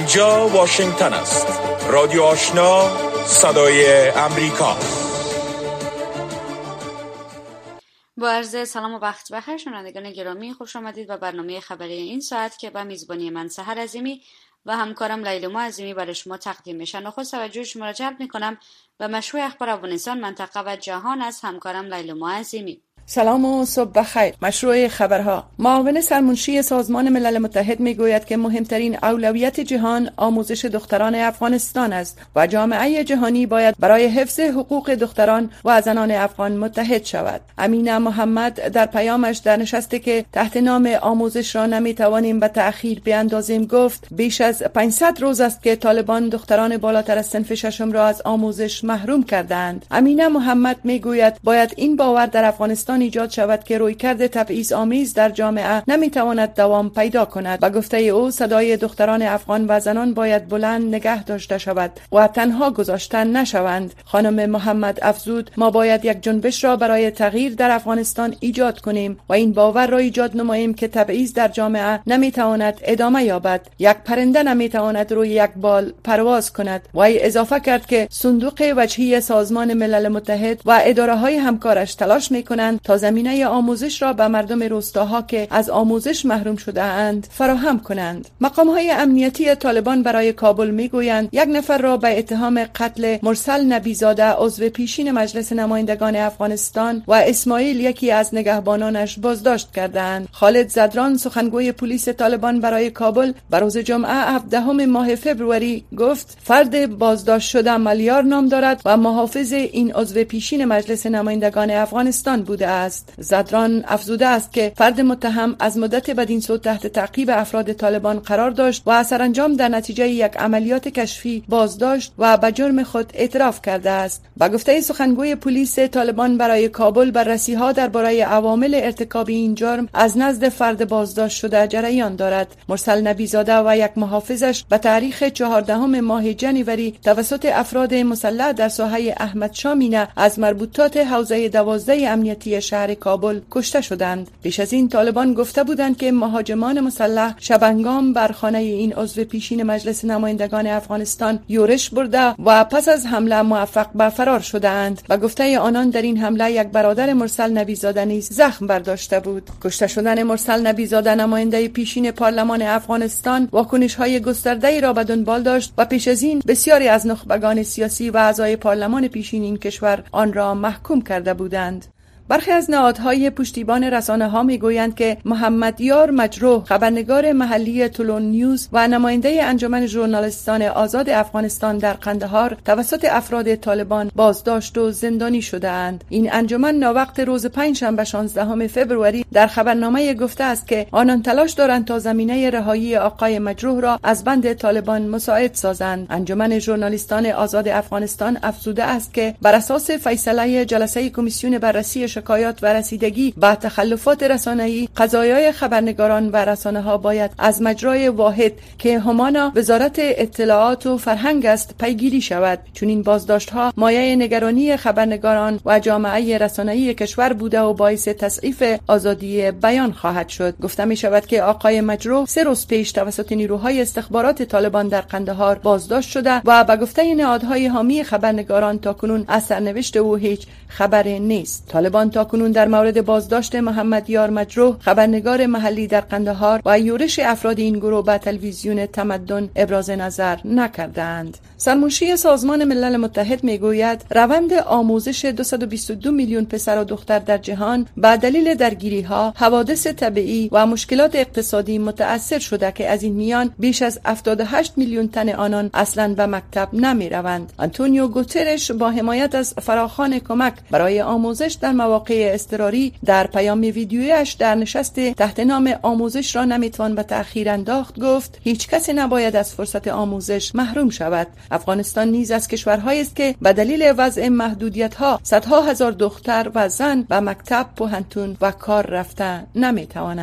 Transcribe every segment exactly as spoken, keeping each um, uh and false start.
اینجا واشنگتن است. رادیو آشنا، صدای امریکا. با عرض سلام و وقت بخیر شنوندگان گرامی، خوش آمدید به برنامه خبری این ساعت که با میزبانی من سحر عظیمی و همکارم لیلما عظیمی برای شما تقدیم میشه. نخست توجه شما را جلب میکنم و مشروع اخبار افغانستان، منطقه و جهان از همکارم لیلما عظیمی. سلام و صبح بخیر. مشروع خبرها. معاون سرمنشی سازمان ملل متحد میگوید که مهمترین اولویت جهان آموزش دختران افغانستان است و جامعه جهانی باید برای حفظ حقوق دختران و زنان افغان متحد شود. امینه محمد در پیامش در نشستی که تحت نام آموزش را نمیتوانیم به تأخیر بیاندازیم گفت بیش از پانصد روز است که طالبان دختران بالاتر از صنف ششم را از آموزش محروم کردند. امینه محمد میگوید باید این باور در افغانستان ایجاد شود که رویکرد تبعیض آمیز در جامعه نمیتواند دوام پیدا کند. با گفته او صدای دختران افغان و زنان باید بلند نگه داشته شود و تنها گذاشتن نشوند. خانم محمد افزود ما باید یک جنبش را برای تغییر در افغانستان ایجاد کنیم و این باور را ایجاد نماییم که تبعیض در جامعه نمیتواند ادامه یابد. یک پرنده نمیتواند روی یک بال پرواز کند. و اضافه کرد که صندوق وجهی سازمان ملل متحد و اداره‌های همکارش تلاش میکنند تا زمینه آموزش را به مردم روستاها که از آموزش محروم شده اند فراهم کنند. مقام‌های امنیتی طالبان برای کابل میگویند یک نفر را به اتهام قتل مرسل نبیزاده عضو پیشین مجلس نمایندگان افغانستان و اسماعیل یکی از نگهبانانش بازداشت کردند. خالد زدران سخنگوی پلیس طالبان برای کابل بر روز جمعه هفدهم ماه فوریه گفت فرد بازداشت شده ملیار نام دارد و محافظ این عضو پیشین مجلس نمایندگان افغانستان بوده است. زدران افزوده است که فرد متهم از مدت بدین سو تحت تعقیب افراد طالبان قرار داشت و سرانجام در نتیجه یک عملیات کشفی بازداشت و به جرم خود اعتراف کرده است. با گفته سخنگوی پلیس طالبان برای کابل بررسی‌ها درباره عوامل ارتکاب این جرم از نزد فرد بازداشت شده جریان دارد. مرسل نبیزاده و یک محافظش به تاریخ چهاردهم ماه جنوری توسط افراد مسلح در ساحه احمد شامینه از مربوطات حوزه دوازده امنیتی شهر کابل کشته شدند. پیش از این طالبان گفته بودند که مهاجمان مسلح شبانگام بر خانه این عضو پیشین مجلس نمایندگان افغانستان یورش برده و پس از حمله موفق به فرار شدند. و گفته آنان در این حمله یک برادر مرسل نبیزاده نیز زخم برداشته بود. کشته شدن مرسل نبیزاده نماینده پیشین پارلمان افغانستان واکنش‌های گسترده‌ای را به دنبال داشت و پیش از این بسیاری از نخبگان سیاسی و اعضای پارلمان پیشین این کشور آن را محکوم کرده بودند. برخی از نهادهای پشتیبان رسانه‌ها میگویند که محمد یار مجروح، خبرنگار محلی تولون نیوز و نماینده انجمن ژورنالیستان آزاد افغانستان در قندهار توسط افراد طالبان بازداشت و زندانی شده‌اند. این انجمن ناوقت روز پنجشنبه شانزدهم فوریه در خبرنامه گفته است که آنان تلاش دارند تا زمینه رهایی آقای مجروح را از بند طالبان مساعد سازند. انجمن ژورنالیستان آزاد افغانستان افزوده است که بر اساس فیصله جلسه کمیسیون بررسی شکایات و رسیدگی به تخلفات رسانه‌ای، قضایای خبرنگاران و رسانه‌ها باید از مجرای واحد که همانا وزارت اطلاعات و فرهنگ است پیگیری شود. چون این بازداشت‌ها مایه نگرانی خبرنگاران و جامعه رسانه‌ای کشور بوده و باعث تضعیف آزادی بیان خواهد شد. گفته می شود که آقای مجروح سه روز پیش توسط نیروهای استخبارات طالبان در قندهار بازداشت شده و به گفته نهادهای حامی خبرنگاران تاکنون از سرنوشت او هیچ خبری نیست. طالبان تاکنون در مورد بازداشت محمد یار مجروح، خبرنگار محلی در قندهار و یورش افراد این گروه به تلویزیون تمدن ابراز نظر نکردند. سرمنشی سازمان ملل متحد میگوید روند آموزش دویست و بیست و دو میلیون پسر و دختر در جهان به دلیل درگیری‌ها، حوادث طبیعی و مشکلات اقتصادی متأثر شده که از این میان بیش از هفتاد و هشت میلیون تن آنان اصلاً به مکتب نمی‌روند. آنتونیو گوترش با حمایت از فراخوان کمک برای آموزش در مواقع اضطراری در پیام ویدیویش در نشست تحت نام آموزش را نمیتوان به تأخیر انداخت گفت هیچ کسی نباید از فرصت آموزش محروم شود. افغانستان نیز از کشورهایی است که به دلیل وضع محدودیت‌ها صدها هزار دختر و زن به مکتب، پوهنتون و کار رفته نمیتوانند.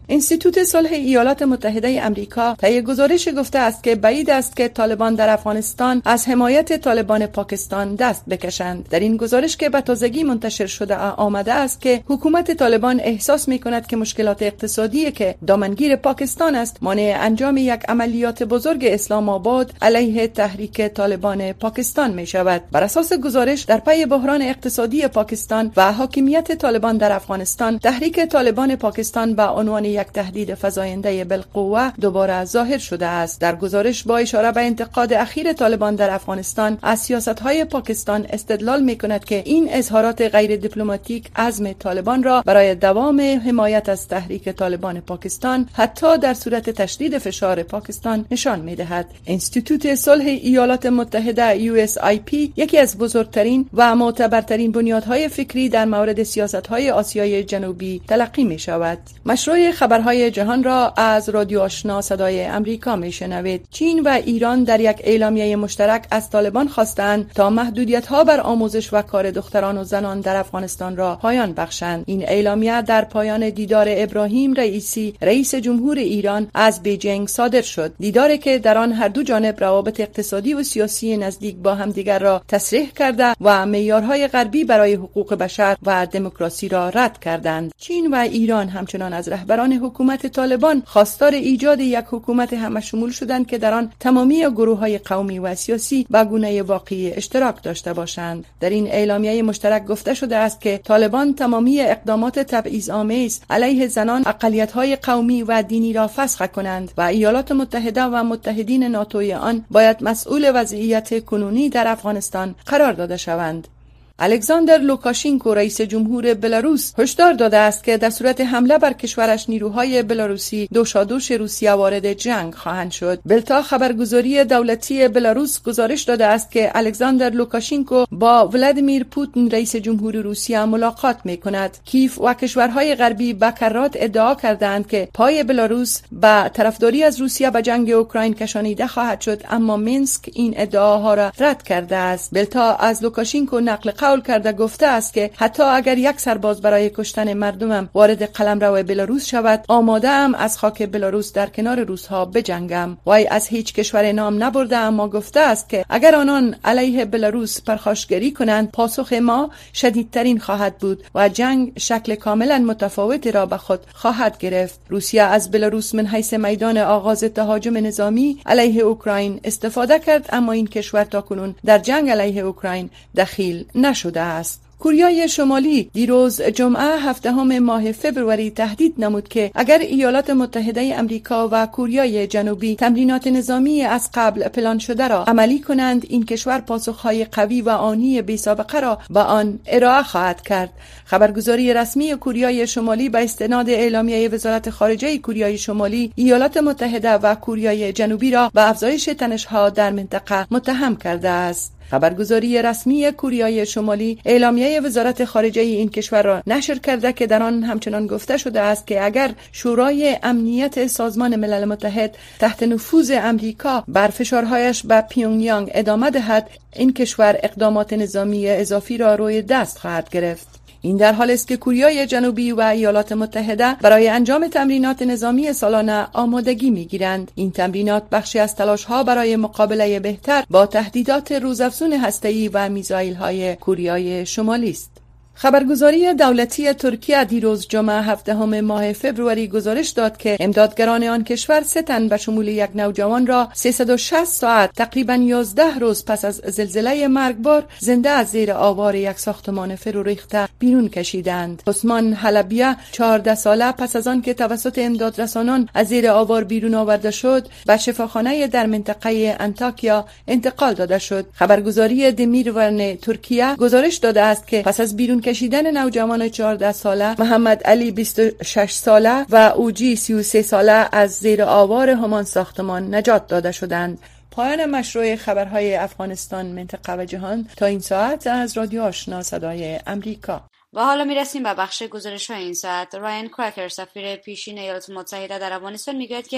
انستیتوت صلح ایالات متحده آمریکا طی گزارش گفته است که بعید است که طالبان در افغانستان از حمایت طالبان پاکستان دست بکشند. در این گزارش که به تازگی منتشر شده آمده است که حکومت طالبان احساس می‌کند که مشکلات اقتصادی که دامنگیر پاکستان است مانع انجام یک عملیات بزرگ اسلام آباد علیه تحریک طالبان پاکستان می‌شود. بر اساس گزارش در پی بحران اقتصادی پاکستان و حاکمیت طالبان در افغانستان، تحریک طالبان پاکستان به عنوان یک تهدید فزاینده بالقوه دوباره ظاهر شده است. در گزارش با اشاره به انتقاد اخیر طالبان در افغانستان از سیاست‌های پاکستان استدلال می‌کند که این اظهارات غیر دیپلماتیک عزم طالبان را برای دوام حمایت از تحریک طالبان پاکستان حتی در صورت تشدید فشار پاکستان نشان می‌دهد. انستیتوت صلح ایالات متحده یو اس آی پی یکی از بزرگترین و معتبرترین بنیادهای فکری در مورد سیاست‌های آسیای جنوبی تلقی می‌شود. مشروع خبرهای جهان را از رادیو آشنا صدای امریکا میشنوید. چین و ایران در یک اعلامیه مشترک از طالبان خواستند تا محدودیت‌ها بر آموزش و کار دختران و زنان در افغانستان را پایان بخشند. این اعلامیه در پایان دیدار ابراهیم رئیسی رئیس جمهور ایران از بیجینگ صادر شد. دیداری که در آن هر دو جانب روابط اقتصادی و سیاسی نزدیک با همدیگر را تصریح کرده و معیارهای غربی برای حقوق بشر و دموکراسی را رد کردند. چین و ایران همچنان از رهبران حکومت طالبان خواستار ایجاد یک حکومت همشمول شدند که در آن تمامی گروه‌های قومی و سیاسی به گونه واقعی اشتراک داشته باشند. در این اعلامیه مشترک گفته شده است که طالبان تمامی اقدامات تبعیض‌آمیز علیه زنان، اقلیت‌های قومی و دینی را فسخ کنند و ایالات متحده و متحدین ناتوی آن باید مسئول وضعیت کنونی در افغانستان قرار داده شوند. الکساندر لوکاشینکو رئیس جمهور بلاروس هشدار داده است که در صورت حمله بر کشورش نیروهای بلاروسی دوشادوش روسیه وارد جنگ خواهند شد. بلتا خبرگزاری دولتی بلاروس گزارش داده است که الکساندر لوکاشینکو با ولادیمیر پوتین رئیس جمهور روسیه ملاقات می‌کند. کیف و کشورهای غربی به کرات ادعا کردند که پای بلاروس به طرفداری از روسیه به جنگ اوکراین کشانیده خواهد شد، اما مینسک این ادعاها را رد کرده است. بلتا از لوکاشینکو نقل قول کرده گفته است که حتی اگر یک سرباز برای کشتن مردمم وارد قلمرو بلاروس شود، آماده ام از خاک بلاروس در کنار روس‌ها بجنگم. وای از هیچ کشور نام نبرده، اما گفته است که اگر آنان علیه بلاروس پرخاشگری کنند، پاسخ ما شدیدترین خواهد بود و جنگ شکل کاملا متفاوتی را به خود خواهد گرفت. روسیه از بلاروس من حیث میدان آغاز تهاجم نظامی علیه اوکراین استفاده کرد، اما این کشور تاکنون در جنگ علیه اوکراین دخیل نشد شده است. کوریای شمالی دیروز جمعه هفدهم ماه فوریه تهدید نمود که اگر ایالات متحده آمریکا و کوریای جنوبی تمرینات نظامی از قبل پلان شده را عملی کنند، این کشور پاسخهای قوی و آنی بی سابقه را به آن ارائه خواهد کرد. خبرگزاری رسمی کوریای شمالی به استناد اعلامیه وزارت خارجه کوریای شمالی، ایالات متحده و کوریای جنوبی را به افزایش تنش‌ها در منطقه متهم کرده است. خبرگزاری رسمی کوریای شمالی اعلامیه وزارت خارجه این کشور را نشر کرده که در آن همچنان گفته شده است که اگر شورای امنیت سازمان ملل متحد تحت نفوذ امریکا بر فشارهایش به پیونگیانگ ادامه دهد، این کشور اقدامات نظامی اضافی را روی دست خواهد گرفت. این در حالی است که کوریای جنوبی و ایالات متحده برای انجام تمرینات نظامی سالانه آمادگی می‌گیرند. این تمرینات بخشی از تلاش‌ها برای مقابله بهتر با تهدیدات روزافزون هسته‌ای و میزایل‌های کوریای شمالی است. خبرگزاری دولتی ترکیه دیروز جمعه هفدهم ماه فوریه گزارش داد که امدادگران آن کشور سه تن به شمول یک نوجوان را سیصد و شصت ساعت تقریباً یازده روز پس از زلزله مرگبار زنده از زیر آوار یک ساختمان فرو ریخته بیرون کشیدند. عثمان حلبیه چهارده ساله پس از آن که توسط امدادرسانان از زیر آوار بیرون آورده شد، به شفاخانه در منطقه انتاکیا انتقال داده شد. خبرگزاری دمیرورن ترکیه گزارش داده است که پس از بیرون کشیدن نوجوان چهارده ساله محمد علی بیست و شش ساله و اوجی سی و سه ساله از زیر آوار همان ساختمان نجات داده شدند. پایان مشروع خبرهای افغانستان، منطقه و جهان تا این ساعت از رادیو آشنا صدای امریکا. و حالا میرسیم به بخش گزارش‌های این ساعت. رایان کراکر سفیر پیشین ایالات متحده در افغانستان میگوید که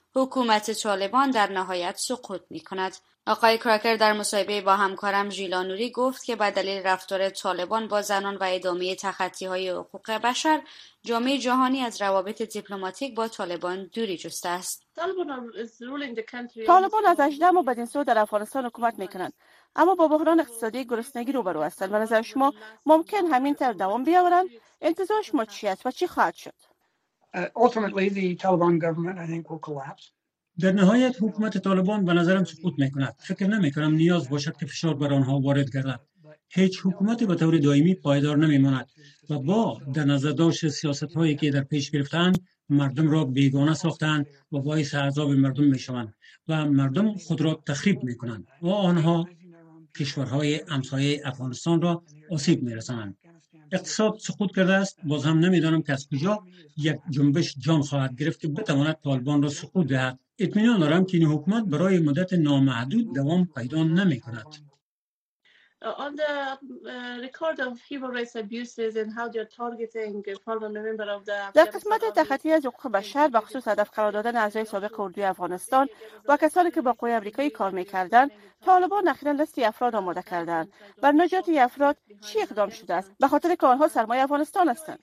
حکومت طالبان در نهایت سقوط می‌کند. آقای کراکر در مصاحبه با همکارم ژیلا نوری گفت که به دلیل رفتار طالبان با زنان و ادامه تخطی‌های حقوق بشر، جامعه جهانی از روابط دیپلماتیک با طالبان دوری جسته است. طالبان از هجده ماه بدین سو در افغانستان حکومت میکنند، اما با بحران اقتصادی گرسنگی روبرو هستند. به نظر شما ممکن همین طور دوام بیاورند؟ انتظار شما چی است و چی خواهد شد؟ در نهایت حکومت طالبان به نظرم سقوط میکند. فکر نمی کنم نیاز باشد که فشار بر آنها وارد گردد. هیچ حکومتی به طور دائمی پایدار نمیماند و با در نظر داشت سیاست هایی که در پیش گرفتند مردم را بیگانه ساختند و باعث عذاب مردم میشوند و مردم خود را تخریب میکنند و آنها کشورهای همسایه افغانستان را آسیب میرسانند. اقتصاد سقوط کرده است. باز هم نمیدانم که از کجا یک جنبش جان خواهد گرفت که بتواند طالبان را سقوط دهد. اطمینان دارم که این حکومت برای مدت نامحدود دوام پیدا نمی کند. در قسمت تخطی از حقوق بشر به خصوص هدف قرار دادن اعضای سابق اردوی افغانستان و کسانی که با قوای آمریکایی کار می‌کردند، طالبان اخیراً لیستی افراد آماده کردند. بر نجات افراد چی اقدام شده است؟ به خاطر که آنها سرمایه افغانستان هستند.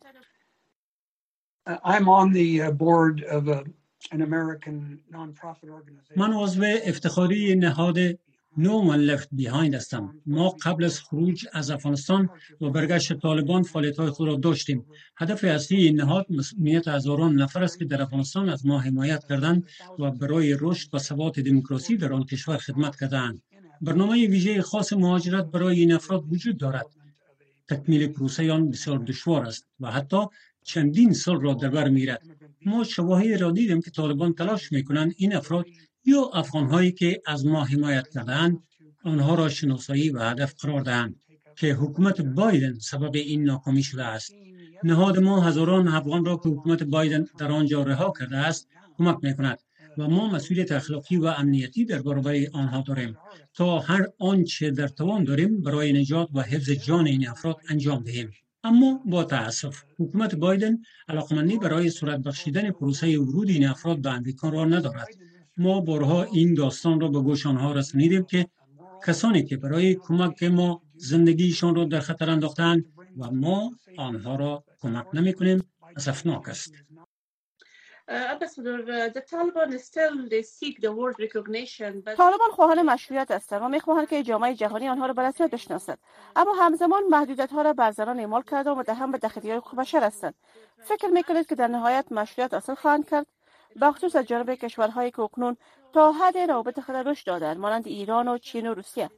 من عضو افتخاری نهاد No One Left Behind هستم. ما قبل از خروج از افغانستان و برگشت طالبان فعالیت‌های خود را داشتیم. هدف اصلی این نهاد مسئولیت هزاران نفر است که در افغانستان از ما حمایت کردند و برای رشد و ثبات دموکراسی در آن کشور خدمت کردند. برنامه ویژه خاص مهاجرت برای این افراد وجود دارد. تکمیل پروسه آن بسیار دشوار است و حتی چندین سال را در بر می‌گیرد. ما شواهدی را دیدیم که طالبان تلاش می‌کنند این افراد یا افغان‌هایی که از ما حمایت کردند آنها را شناسایی و هدف قرار دهند که حکومت بایدن سبب این ناکامی شده است. نهاد ما هزاران افغان را که حکومت بایدن در آنجا رها کرده است کمک می‌کند و ما مسئولیت اخلاقی و امنیتی در برابر آنها داریم تا هر آنچه در توان داریم برای نجات و حفظ جان این افراد انجام دهیم. اما با تأسف حکومت بایدن علاقمندی برای سرعت بخشیدن پروسه ورود این افراد به امریکا را ندارد. ما بارها این داستان را به گوش آنها رسانیدیم که کسانی که برای کمک ما زندگیشان را در خطر انداختند و ما آنها را کمک نمی‌کنیم اسفناک است. طالبان خواهان مشروعیت هستند و می‌خواهند که جامعه جهانی آنها را به رسمیت بشناسد، اما همزمان محدودیت‌ها را بر زنان اعمال کرده و متهم به تخطی‌های حقوق بشر هستند. فکر می‌کنید که در نهایت مشروعیت حاصل خواهند کرد؟ به خصوص از جانب کشورهایی که اکنون تا حد روابط خود رشد دادند مانند ایران و چین و روسیه.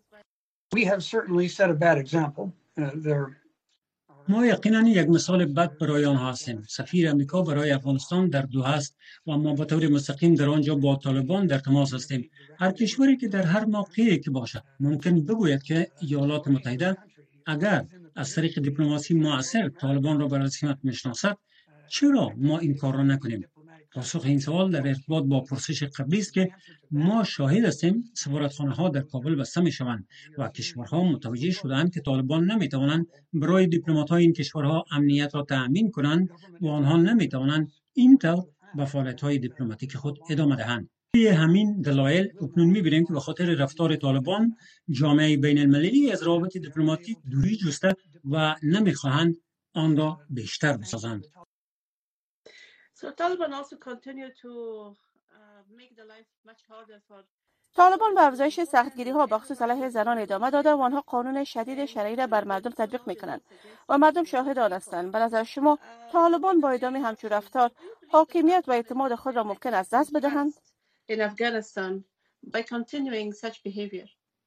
ما یقینا یک مثال بد برای آنها هستیم. سفیر امریکا برای افغانستان در دوحه است و ما به طور مستقیم در آنجا با طالبان در تماس هستیم. هر کشوری که در هر موقعی که باشد ممکن بگوید که ایالات متحده اگر از طریق دیپلماسی مؤثر طالبان را به رسمیت میشناسد، چرا ما این کار را نکنیم؟ پاسخ این سوال در ارتباط با پرسش قبلی است که ما شاهد هستیم سفارتخانه‌ها در کابل بسته می‌شوند و کشورها متوجه شدند که طالبان نمی‌توانند برای دیپلمات‌های این کشورها امنیت را تأمین کنند و آنها نمی‌توانند این طور به فعالیت‌های دیپلماتیک خود ادامه دهند. به همین دلایل اکنون می‌بینیم که به خاطر رفتار طالبان جامعه بین‌المللی از روابط دیپلماتیک دوری جسته و نمی‌خواهند آن را بیشتر بسازند. طالبان به افزایش سختگیری ها بخصوص علیه زنان ادامه داده و آنها قانون شدید شرعی را بر مردم تطبیق میکنند و مردم شاهد آن هستند. به نظر شما طالبان با ادامه همچون رفتار حاکمیت و اعتماد خود را ممکن است دست بدهند؟ In Afghanistan by continuing such behavior.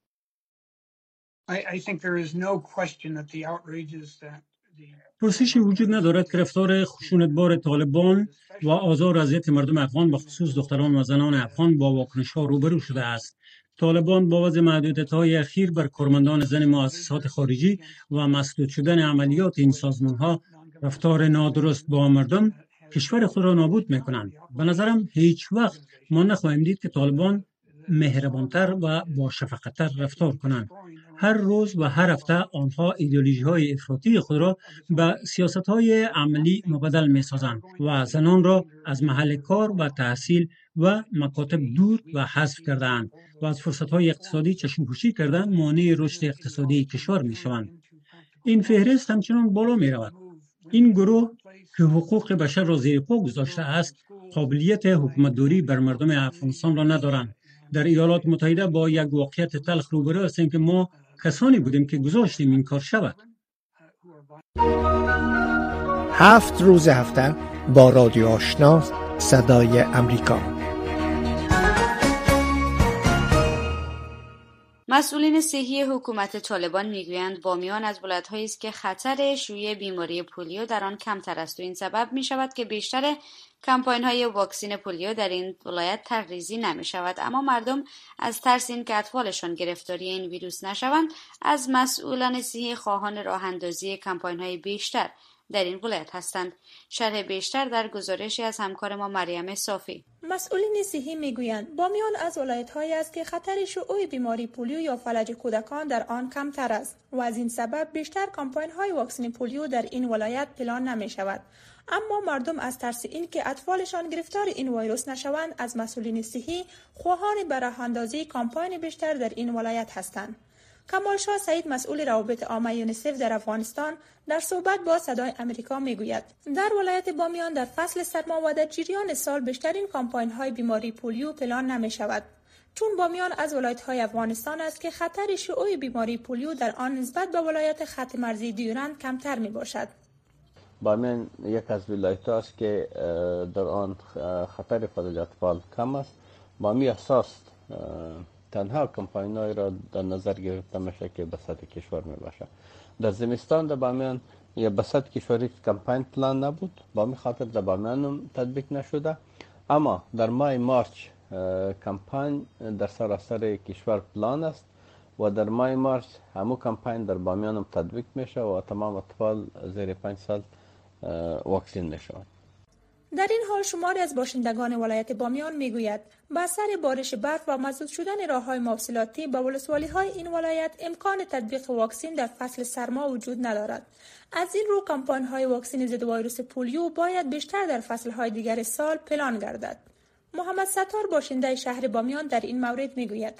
I, I think there is no question that the outrages that پرسشی وجود ندارد که رفتار خشونتبار طالبان و آزار و اذیت مردم افغان به خصوص دختران و زنان افغان با واکنش‌ها روبرو شده است. طالبان با وضع محدودیت‌های اخیر بر کارمندان زن مؤسسات خارجی و مسدود شدن عملیات این سازمان‌ها رفتار نادرست با مردم کشور خود را نابود می‌کنند. به نظرم هیچ وقت ما نخواهیم دید که طالبان مهربانتر و با شفقت‌تر رفتار کنند. هر روز و هر هفته آنها ایدئولوژی‌های افراطی خود را به سیاست‌های عملی مبدل می‌سازند و زنان را از محل کار و تحصیل و مکاتب دور و حذف کرده‌اند و از فرصت‌های اقتصادی چشم‌پوشی کردن مانع رشد اقتصادی کشور می‌شوند. این فهرست همچنان بالا می‌رود. این گروه که حقوق بشر را زیر پا گذاشته است، قابلیت حکومتداری بر مردم افغانستان را ندارند. در ایالات متحده با یک واقعیت تلخ روبرو هستیم که ما کسانی بودیم که گذاشتیم این کار شود. هفت روز هفته با رادیو آشنا صدای امریکا. مسئولین صحی حکومت طالبان میگویند بامیان از ولایت‌هایی است که خطر شیوع بیماری پولیو در آن کمتر است و این سبب می‌شود که بیشتر کمپاین‌های واکسن پولیو در این ولایت طرح‌ریزی نمی‌شود. اما مردم از ترس اینکه اطفالشان گرفتاری این ویروس نشوند از مسئولان صحی خواهان راه‌اندازی کمپاین‌های بیشتر در این ولایت هستند. شرح بیشتر در گزارشی از همکار ما مریم صافی. مسئولین صحی میگویند بامیان از ولایت‌هایی است که خطر شیوع بیماری پولیو یا فلج کودکان در آن کمتر است و از این سبب بیشتر کمپاین‌های واکسن پولیو در این ولایت پلان نمی‌شود. اما مردم از ترس اینکه اطفالشان گرفتار این ویروس نشوند از مسئولین صحی خواهان به راه‌اندازی کمپاین بیشتر در این ولایت هستند. کمال شاه سعید مسئول روابط عامه یونیسف در افغانستان در صحبت با صدای امریکا میگوید در ولایت بامیان در فصل سرما و در جریان سال بیشترین کمپاین های بیماری پولیو پلان نمی شود، چون بامیان از ولایت های افغانستان است که خطر شیوع بیماری پولیو در آن نسبت به ولایت خط مرزی دیورند کمتر می باشد. بامیان یک از ولایت است که در آن خطر فلج اطفال کم است. بامی اساس تنها کمپاین‌های را در نظر گرفته میشه که به سطح کشور می باشه. در زمستان در بامیان یا به سطح کشوری کمپاین پلان نبود، با می خاطر در بامیان هم تطبیق نشده، اما در ماه مارچ کمپاین در سراسر کشور پلان است و در ماه مارچ همو کمپاین در بامیان هم تطبیق میشه و تمام اطفال زیر پنج سال واکسین میشوند. در این حال شماری از باشندگان ولایت بامیان میگوید با اثر بارش برف و مسدود شدن راه‌های مواصلاتی به ولسوالی‌های این ولایت امکان تطبیق واکسن در فصل سرما وجود ندارد. از این رو کمپاین‌های واکسن ضد ویروس پولیو باید بیشتر در فصل‌های دیگر سال پلان گردد. محمد ستار باشنده شهر بامیان در این مورد میگوید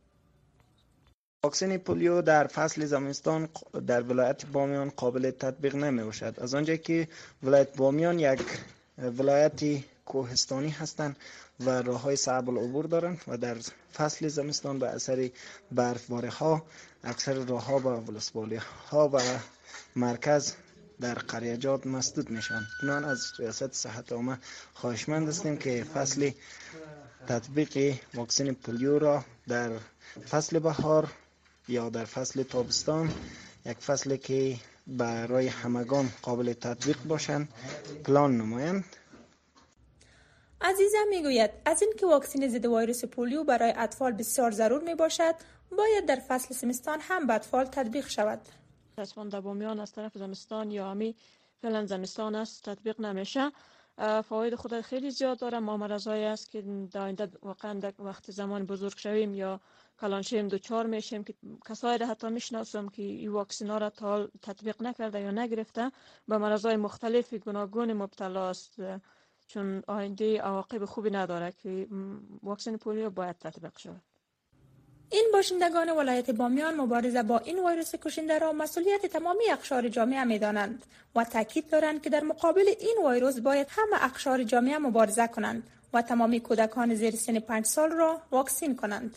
واکسن پولیو در فصل زمستان در ولایت بامیان قابل تطبیق نمی باشد، از آنجا که ولایت بامیان یک ولایت کوهستانی هستند و راه‌های صعب العبور دارند و در فصل زمستان به اثر برفباری ها اکثر راه‌ها و ولسوالی‌ها و مرکز در قریه‌جات مسدود میشن. بنابراین از ریاست صحت عامه خواهشمند هستیم که فصل تطبیق واکسن پولیو را در فصل بهار یا در فصل تابستان، یک فصلی که برای همگان قابل تطبیق باشند، پلان نمایند. عزیزه میگوید از اینکه واکسن ضد ویروس پولیو برای اطفال بسیار ضرور می باشد، باید در فصل زمستان هم به اطفال تطبیق شود. رسمان در بامیان از طرف زمستان یا همی فعلا زمستان است تطبیق نمیشه. فواید خود خیلی زیاد داره. ما مرضایی است که در آینده واقعا وقت زمان بزرگ شویم یا کلان شویم دوچار میشیم که کسایی را حتی میشناسم که این واکسن ها را تا تطبیق نکرده یا نگرفته به مرضای مختلف گوناگون مبتلا است، چون آینده عواقب خوبی نداره که واکسن پولیو باید تطبیق شود. این باشندگان ولایت بامیان مبارزه با این ویروس کشنده را مسئولیت تمامی اقشار جامعه می‌دانند و تاکید دارند که در مقابل این ویروس باید همه اقشار جامعه مبارزه کنند و تمامی کودکان زیر سن پنج سال را واکسین کنند.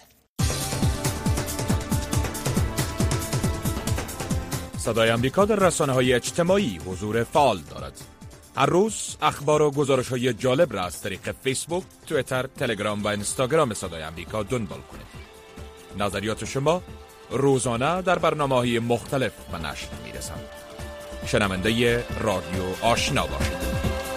صدای آمریکا در رسانه‌های اجتماعی حضور فعال دارد. هر روز اخبار و گزارش‌های جالب را از طریق فیسبوک، توییتر، تلگرام و اینستاگرام صدای آمریکا دنبال کنید. نظریات شما روزانه در برنامه‌های مختلف به نشر می‌رسند. شنونده رادیو آشنا باشید.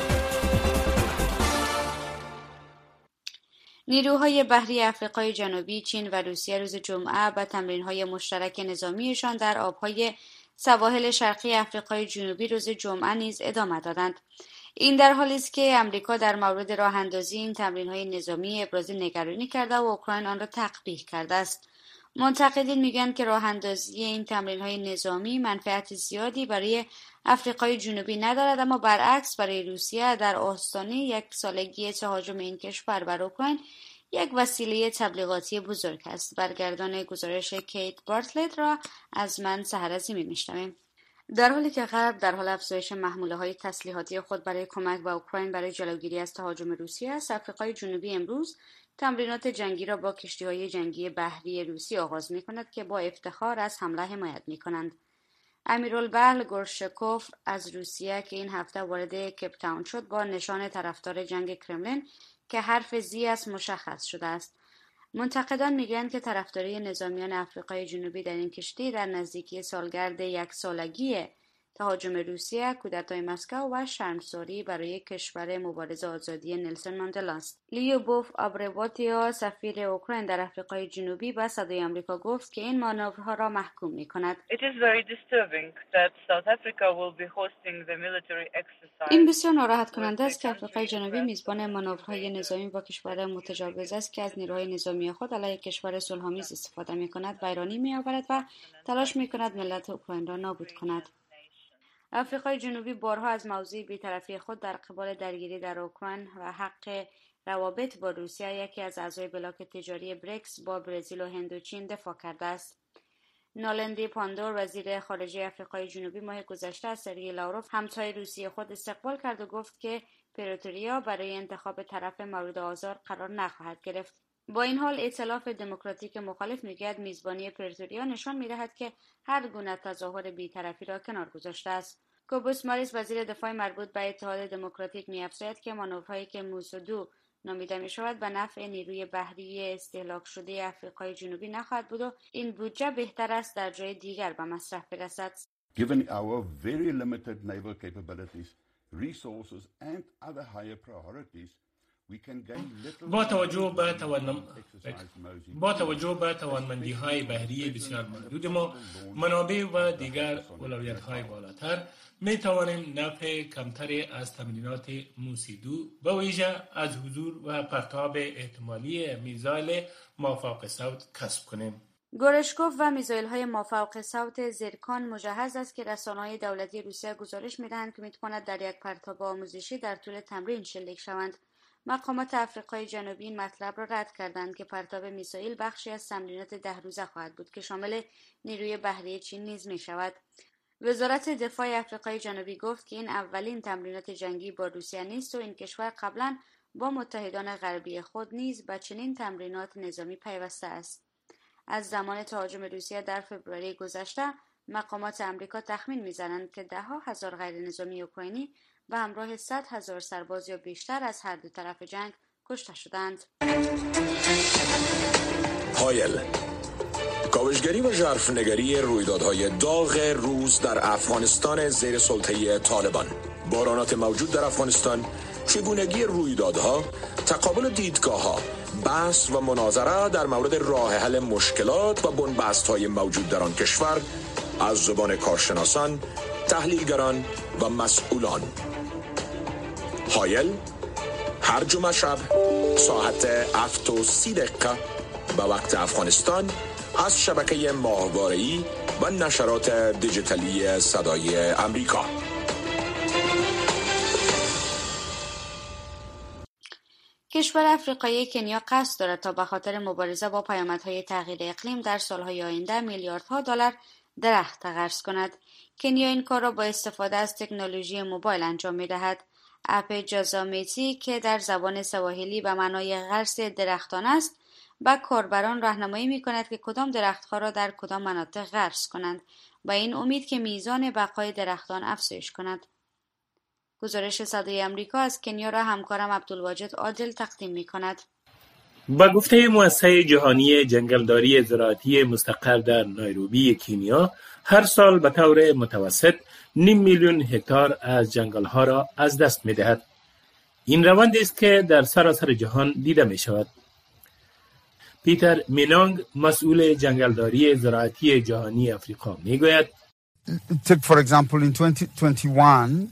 نیروهای بحری آفریقای جنوبی، چین و روسیه روز جمعه به تمرین‌های مشترک نظامیشان در آب‌های سواحل شرقی آفریقای جنوبی روز جمعه نیز ادامه دادند. این در حالی است که امریکا در مورد راه‌اندازی این تمرین‌های نظامی ابراز نگرانی کرده و اوکراین آن را تقبیح کرده است. منتقدین میگن که راه اندازی این تمرین‌های نظامی منفعت زیادی برای آفریقای جنوبی ندارد، اما برعکس برای روسیه در آستانه یک سالگی تهاجم این کشور بر اوکراین یک وسیله تبلیغاتی بزرگ است. برگردان گزارش کیت بارتلت را از من سحر عظیمی میشنویم. در حالی که غرب در حال افزایش محموله‌های تسلیحاتی خود برای کمک به اوکراین برای جلوگیری از تهاجم روسیه است، آفریقای جنوبی امروز تمرینات جنگی را با کشتی‌های جنگی بحری روسی آغاز می‌کند که با افتخار از حمله حمایت می‌کنند. امیرالبحر گورشکوف از روسیه که این هفته وارد کیپ تاون شد با نشان طرفدار جنگ کرملین که حرف زی است مشخص شده است. منتقدان میگویند که طرفداری نظامیان آفریقای جنوبی در این کشتی در نزدیکی سالگرد یک سالگی تهاجم روسیه، کودتای مسکو و شرمساری برای کشور مبارز آزادی نلسون ماندلا است. لیوبوف آبرواتیا سفیر اوکراین در آفریقای جنوبی به صدای آمریکا گفت که این مانورها را محکوم می‌کند. این بسیار ناراحت کننده است که آفریقای جنوبی میزبان مانورهای نظامی با کشور متجاوز است که از نیروهای نظامی خود علیه کشور صلح‌آمیز استفاده می‌کند، ویرانی می‌آورد و تلاش می‌کند ملت اوکراین را نابود کند. آفریقای جنوبی بارها از موضوع بی‌طرفی خود در قبال درگیری در اوکراین و حق روابط با روسیه، یکی از اعضای بلاک تجاری بریکس، با برزیل و هند و چین دفاع کرده است. نالندی پاندور وزیر خارجه آفریقای جنوبی ماه گذشته از سرگئی لاوروف همتای روسی خود استقبال کرد و گفت که پریتوریا برای انتخاب طرف مورد آزار قرار نخواهد گرفت. با این حال ائتلاف دموکراتیک مخالف میگوید میزبانی پریتوریا نشان میدهد که هر گونه تظاهر بی‌طرفی را کنار گذاشته است. کوبوس ماریس وزیر دفاع مربوط به اتحاد دموکراتیک می‌افزاید که مانورهایی که موسودو نامیده می‌شود به نفع نیروی بحری استهلاک شده آفریقای جنوبی نخواهد بود و این بودجه بهتر است در جای دیگر به مصرف برسد. Given our very limited naval capabilities, resources and other higher priorities, با توجه به توانم... با توجه به توانمندی‌های بحری بسیار محدود ما، منابع و دیگر اولویت‌های بالاتر، می توانیم نفع کمتری از تمرینات موسیدو به ویژه از حضور و پرتاب احتمالی میزایل مافوق صوت کسب کنیم. گورشکوف و میزایل‌های مافوق صوت زیرکان مجهز است که رسانه‌های دولتی روسیه گزارش می‌دهند که می‌تواند در یک پرتاب آموزشی در طول تمرین شلیک شوند. مقامات آفریقای جنوبی این مطلب را رد کردند که پرتاب میزایل بخشی از تمرینات ده روزه خواهد بود که شامل نیروی بحری چین نیز می شود. وزارت دفاع آفریقای جنوبی گفت که این اولین تمرینات جنگی با روسیه نیست و این کشور قبلا با متحدان غربی خود نیز به چنین تمرینات نظامی پیوسته است. از زمان تهاجم روسیه در فوریه گذشته، مقامات آمریکا تخمین می‌زنند که ده‌ها هزار غیر نظامی اوکراینی به همراه صد هزار سرباز یا بیشتر از هر دو طرف جنگ کشته شدند. هایل، کاوشگری و ژرفنگری رویدادهای داغ روز در افغانستان زیر سلطه طالبان، بحرانات موجود در افغانستان، چگونگی رویدادها، تقابل دیدگاه‌ها، بحث و مناظره در مورد راه حل مشکلات و بنبست‌های موجود در آن کشور از زبان کارشناسان، تحلیلگران و مسئولان. هایل هر جمعه شب ساعت هفت و سی دقیقه به وقت افغانستان از شبکه ماهواره‌ای و نشرات دیجیتالی صدای امریکا. کشور آفریقایی کنیا قصد دارد تا به خاطر مبارزه با پیامدهای تغییر اقلیم در سالهای آینده میلیاردها دلار درخت غرس کند. کنیا این کار را با استفاده از تکنولوژی موبایل انجام می‌دهد. اپ جازامیتی که در زبان سواحیلی به معنای غرس درختان است، به کاربران راهنمایی می‌کند که کدام درخت‌ها را در کدام مناطق غرس کنند و این امید که میزان بقای درختان افزایش کند. گزارش صدای آمریکا از کنیا را همکارم عبدالواجد عادل تقدیم می‌کند. با گفته مؤسسه جهانی جنگلداری زراعتی مستقر در نایروبی کنیا، هر سال به طور متوسط نیم میلیون هکتار از جنگل‌ها را از دست می‌دهد. این روند است که در سراسر جهان دیده می‌شود. پیتر مینانگ، مسئول جنگلداری زراعتی جهانی آفریقا، می‌گوید: Take for example in twenty twenty-one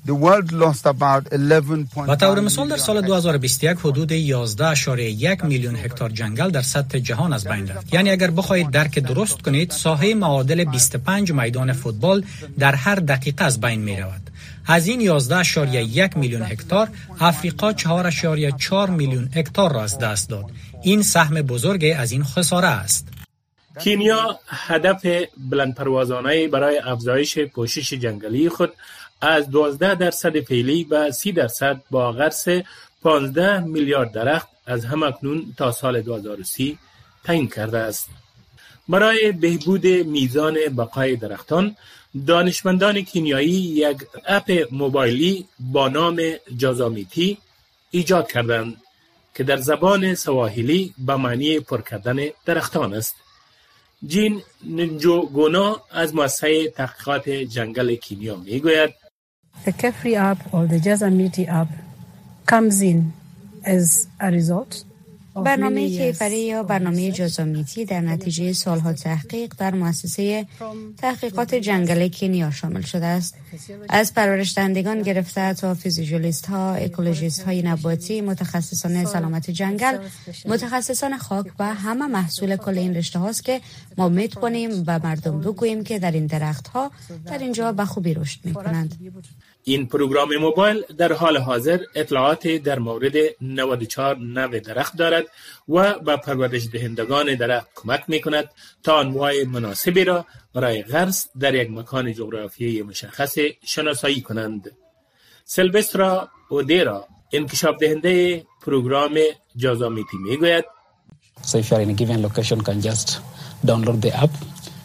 و طور مثال در سال دو هزار و بیست و یک حدود یازده اشاره یک میلیون هکتار جنگل در سطح جهان از بین رفت. یعنی اگر بخواهید درک درست کنید، ساحه معادل بیست و پنج میدان فوتبال در هر دقیقه از بین می رود. از این یازده اشاره یک میلیون هکتار، افریقا چهار اشاره چهار میلیون هکتار را از دست داد. این سهم بزرگی از این خساره است. کینیا هدف بلندپروازانه برای افزایش پوشش جنگلی خود از دوازده درصد فعلی به سی درصد با غرس پانزده میلیارد درخت از همکنون تا سال دو هزار و سی تعیین کرده است. برای بهبود میزان بقای درختان، دانشمندان کینیایی یک اپ موبایلی با نام جازامیتی ایجاد کردند که در زبان سواحیلی به معنی پر کردن درختان است. جین نجوگونا از مؤسسه تحقیقات جنگل کینیا میگوید The Kefri app or the Jazamiti app comes in as a result. برنامه کیفری یا برنامه جازامیتی در نتیجه سالها تحقیق در مؤسسه تحقیقات جنگل کینیا شامل شده است. از پرورشدهندگان گرفته تا فیزیولیست ها، اکولوژیست های نباتی، متخصصان سلامت جنگل، متخصصان خاک و همه محصول کل این رشته هاست که ما میتونیم به مردم بگوییم که در این درخت ها در اینجا به خوبی رشد میکنند. این پروگرام موبایل در حال حاضر اطلاعات در مورد نود و چهار نوع درخت دارد و به پرورش دهندگان درخت کمک می کند تا انواع مناسبی را برای غرس در یک مکان جغرافیایی مشخص شناسایی کنند. سیلوسترا اودیرا، انکشاف دهنده پروگرام جازامیتی می گوید So if you are in a given location, can just download the app.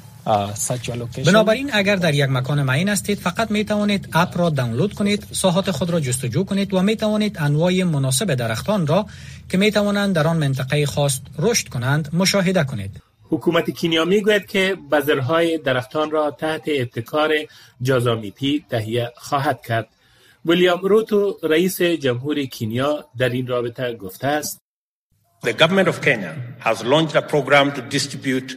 بنابراین اگر در یک مکان معین هستید، فقط می توانید اپ را دانلود کنید، ساحات خود را جستجو کنید و می توانید انواع مناسب درختان را که می توانند در آن منطقه خاص رشد کنند مشاهده کنید. حکومت کینیا می گوید که بذرهای درختان را تحت ابتکار جازامیتی تهیه خواهد کرد. ویلیام روتو، رئیس جمهور کینیا، در این رابطه گفته است The government of Kenya has launched a program to distribute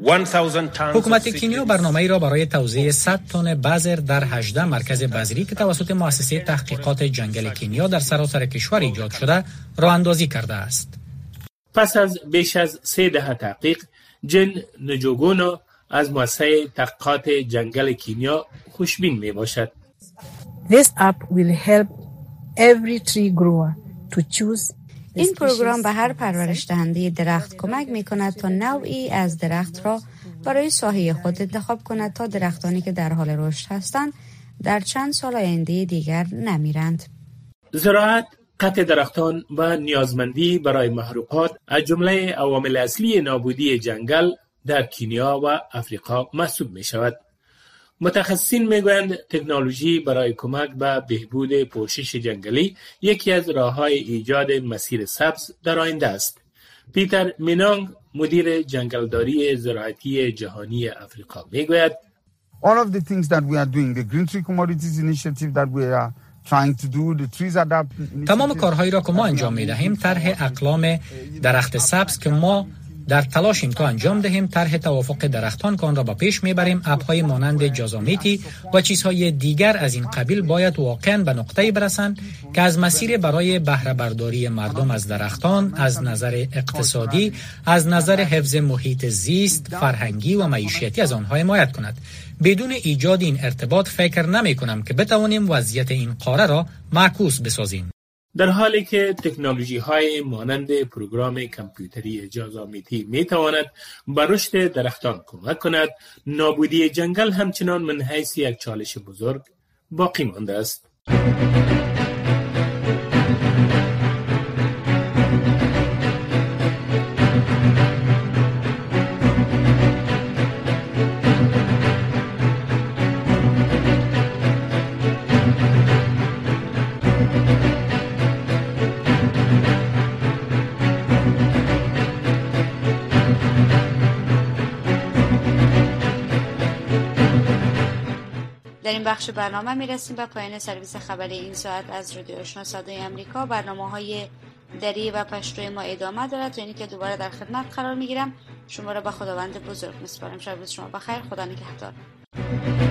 حکومت کینیا برنامه‌ای را برای توزیع صد تن بذر در هجده مرکز بذری که توسط مؤسسه تحقیقات جنگل کینیا در سراسر کشور ایجاد شده راه اندازی کرده است. پس از بیش از سه دهه تحقیق، جن نجوگونا از مؤسسه تحقیقات جنگل کینیا خوشبین می باشد. This app will help every tree grower to choose. این پروگرام به هر پرورش دهنده درخت کمک می کند تا نوعی از درخت را برای ساحه خود انتخاب کند تا درختانی که در حال رشد هستند در چند سال آینده دیگر نمیرند. زراعت، قطع درختان و نیازمندی برای محروقات از جمله عوامل اصلی نابودی جنگل در کینیا و افریقا محسوب می شود. متخصصین میگویند تکنولوژی برای کمک به بهبود پوشش جنگلی یکی از راه‌های ایجاد مسیر سبز در آینده است. پیتر مینانگ، مدیر جنگلداری زراعتی جهانی افریقا میگوید All of the things that we are doing, the Green Tree Commodities Initiative that we are trying to do, the trees adapt initiative. تمام کارهایی را که ما انجام می‌دهیم، طرح اقلام درخت سبز که ما در تلاشیم تا انجام دهیم، طرح توافق درختان که آن را به پیش میبریم، اپ‌های مانند جازامیتی و چیزهای دیگر از این قبیل باید واقعاً به نقطه‌ای برسند که از مسیر برای بهره برداری مردم از درختان، از نظر اقتصادی، از نظر حفظ محیط زیست، فرهنگی و معیشتی از آنها حمایت کند. بدون ایجاد این ارتباط فکر نمی کنم که بتوانیم وضعیت این قاره را معکوس بسازیم. در حالی که تکنولوژی های مانند پروگرام کامپیوتری جازامیتی می تواند به رشد درختان کمک کند، نابودی جنگل همچنان من حیث یک چالش بزرگ باقی مانده است. در این بخش برنامه میرسیم به پایان سرویس خبری این ساعت از رادیو آشنا صدای آمریکا. برنامه‌های دری و پشتوی ما ادامه دارد تا اینی که دوباره در خدمت قرار میگیرم. شما را به خداوند بزرگ میسپارم. شب روز شما بخیر. خدا نگهدار.